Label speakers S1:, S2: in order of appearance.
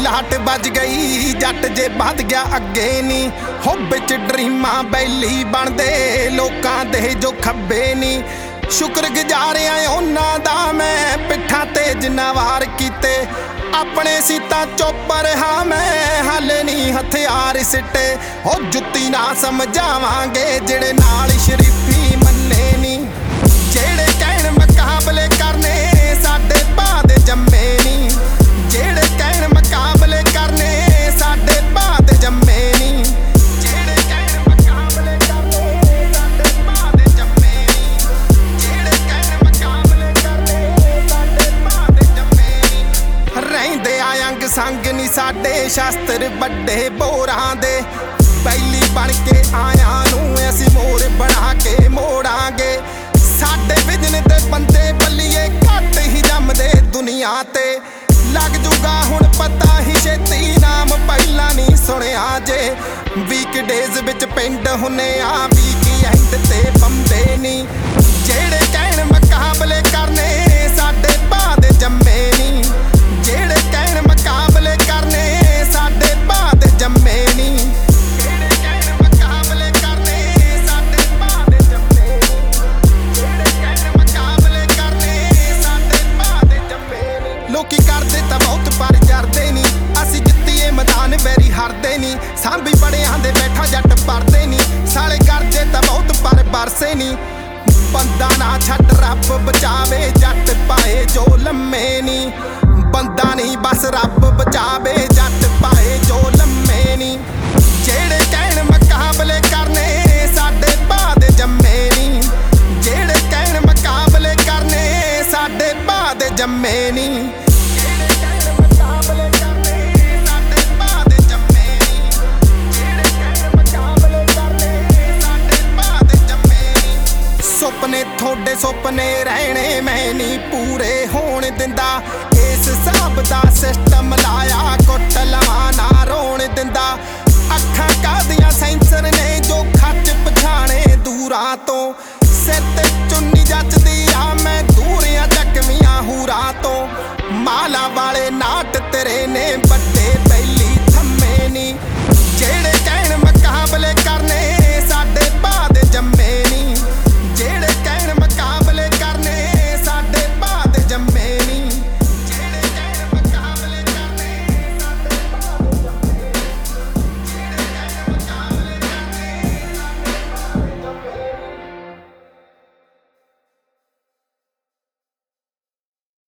S1: लाट बज गई जट जे वध गया अगे नी हो बिच ड्रीमां बैली बनदे लोकां दे जो खब्बे नी शुक्रगुजार उन्हां दा मैं पिट्ठां ते जिन्ना वार कीते अपने सीता चुप रहा मैं हाले नी हथियार सिट्टे हो जुत्ती ना समझावांगे जेड़े नाल शरीफी मन्ने नी जेड़े कहण मुकाबले करने साडे भां दे जम्मे नी जेड़े कहण मुकाबले करने साडे भां दे जम्मे नी जेड़े कहण मुकाबले करने साडे भां दे जम्मे नी जेड़े कहण मुकाबले करने साडे भां दे जम्मे नी रहिंदे आ अंग संग नी साडे शास्त्र वड्डे बोरां दे बैली बन के आया नूं असीं मोर बना के मोड़ांगे साडे विजन ते बंदे बल्लीए घट ही जमदे दुनिया ते लग जूगा हुण पता ही छेती नाम पहला नहीं सुनिया जे वीकडेज विच पिंड हुने आ वीकेंड ते बंदे नी जेड़े कहण मुकाबले करने साडे भां दे जम्मे नी जेड़े कहण मुकाबले करने साडे भां दे जम्मे नी लोकी करदे तां बहुत पर जरदे नी असीं जित्तीए मैदान वैरी हारदे नी सांभी बड़े आंदे बैठा जट परदे नी साले करदे तां बहुत पर बरसे नी बंदा ना छड्ड रब बचावे जट पाए जो लम्मे नी बंदा नहीं बस रब बचावे जट पाए जो लम्मे नी जेड़े कहण मुकाबले करने साडे भां दे जम्मे नी जेड़े कहण मुकाबले करने साडे भां दे जम्मे नी सुपने थोड़े सुपने रहने मैं नहीं पूरे होने दिंदा इस हिसाब दा सिस्टम लाया कुट लवाना